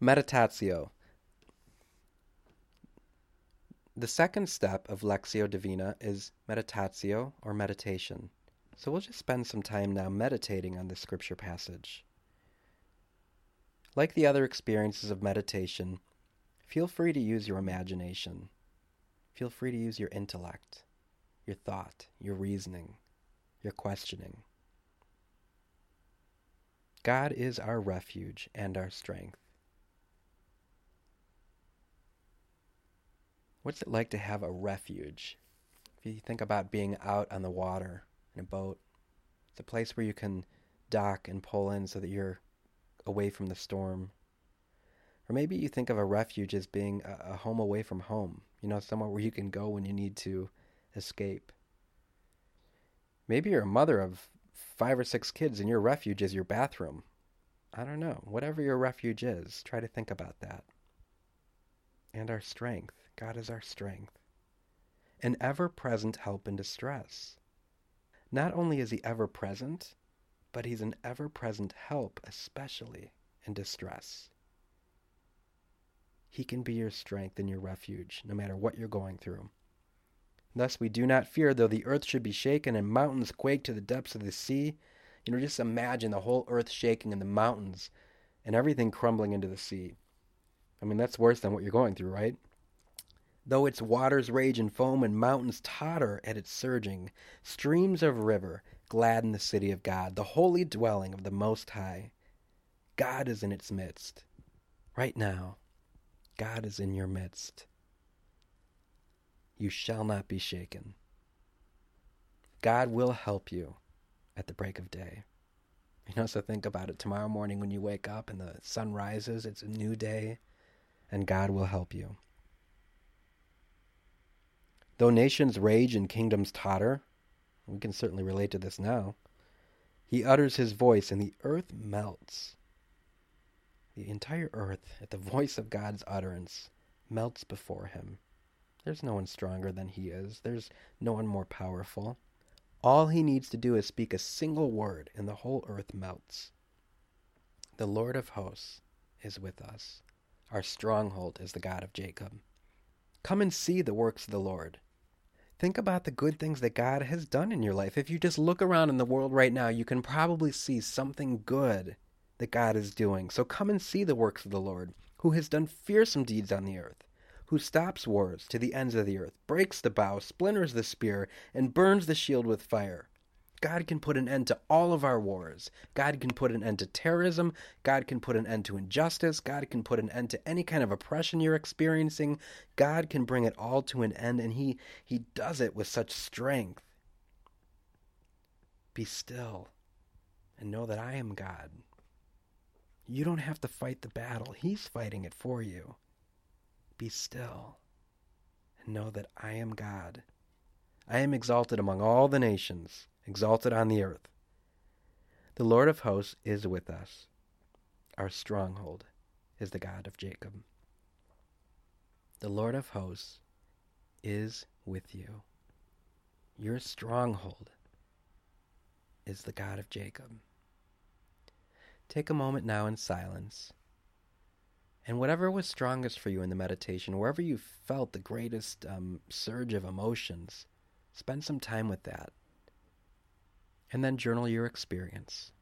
Meditatio. The second step of Lectio Divina is meditatio, or meditation. So we'll just spend some time now meditating on this scripture passage. Like the other experiences of meditation, feel free to use your imagination. Feel free to use your intellect, your thought, your reasoning, your questioning. God is our refuge and our strength. What's it like to have a refuge? If you think about being out on the water in a boat, it's a place where you can dock and pull in so that you're away from the storm. Or maybe you think of a refuge as being a home away from home, somewhere where you can go when you need to escape. Maybe you're a mother of 5 or 6 kids and your refuge is your bathroom. I don't know. Whatever your refuge is, try to think about that. And our strength. God is our strength. An ever-present help in distress. Not only is he ever-present, but he's an ever-present help, especially in distress. He can be your strength and your refuge, no matter what you're going through. Thus we do not fear, though the earth should be shaken and mountains quake to the depths of the sea. Just imagine the whole earth shaking and the mountains and everything crumbling into the sea. That's worse than what you're going through, right? Though its waters rage and foam and mountains totter at its surging, streams of river gladden the city of God, the holy dwelling of the Most High. God is in its midst. Right now, God is in your midst. You shall not be shaken. God will help you at the break of day. So think about it. Tomorrow morning when you wake up and the sun rises, it's a new day, and God will help you. Though nations rage and kingdoms totter, we can certainly relate to this now, he utters his voice and the earth melts. The entire earth, at the voice of God's utterance, melts before him. There's no one stronger than he is. There's no one more powerful. All he needs to do is speak a single word and the whole earth melts. The Lord of hosts is with us. Our stronghold is the God of Jacob. Come and see the works of the Lord. Think about the good things that God has done in your life. If you just look around in the world right now, you can probably see something good that God is doing. So come and see the works of the Lord, who has done fearsome deeds on the earth, who stops wars to the ends of the earth, breaks the bow, splinters the spear, and burns the shield with fire. God can put an end to all of our wars. God can put an end to terrorism. God can put an end to injustice. God can put an end to any kind of oppression you're experiencing. God can bring it all to an end, and He does it with such strength. Be still and know that I am God. You don't have to fight the battle. He's fighting it for you. Be still and know that I am God. I am exalted among all the nations, exalted on the earth. The Lord of hosts is with us. Our stronghold is the God of Jacob. The Lord of hosts is with you. Your stronghold is the God of Jacob. Take a moment now in silence. And whatever was strongest for you in the meditation, wherever you felt the greatest surge of emotions, spend some time with that. And then journal your experience.